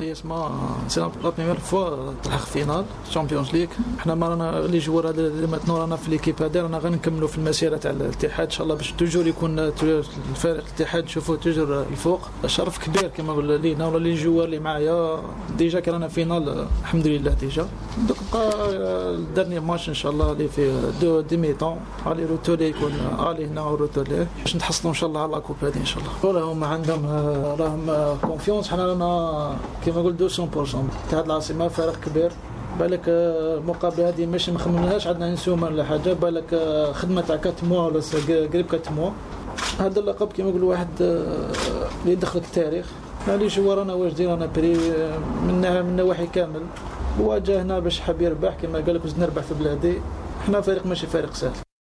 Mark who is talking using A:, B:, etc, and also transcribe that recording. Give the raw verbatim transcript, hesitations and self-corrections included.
A: هي اسمها سي لا بروميير فوا تلحق فينال تشامبيونز ليغ. حنا ما رانا لي جوار هذا ماتنو رانا في ليكيب هذا رانا غنكملوا في المسيره تاع الاتحاد ان شاء الله باش توجور يكون الفريق الاتحاد نشوفوه توجور الفوق. شرف كبير كما قلنا لينا ولا لي جوار اللي معايا ديجا كرانا فينال الحمد لله ديجا. دوك بقى الدرني ماتش ان شاء الله اللي في دو ديمي طون علي روتولي يكون علي هنا وروتولي باش نتحصلوا ان شاء الله على لاكوب هذه ان شاء الله. راهم عندهم راهم كونفيونس. حنا رانا كما قلت مئة بالمئة اتحاد العاصمه فريق كبير. بالك المقابله هذه ماشي ما خممناهاش عندنا نسومه ولا حاجه. بالك خدمه تاع أربعة موا ولا قريب أربعة موا. هذا اللقب كما يقول واحد اللي يدخل التاريخ. اللي جورانا واجدين رانا بري من من نواحي كامل. واجهنا باش حاب يربح كما قال لك وزدنا نربح في بلادي. احنا فريق ماشي فريق سهل.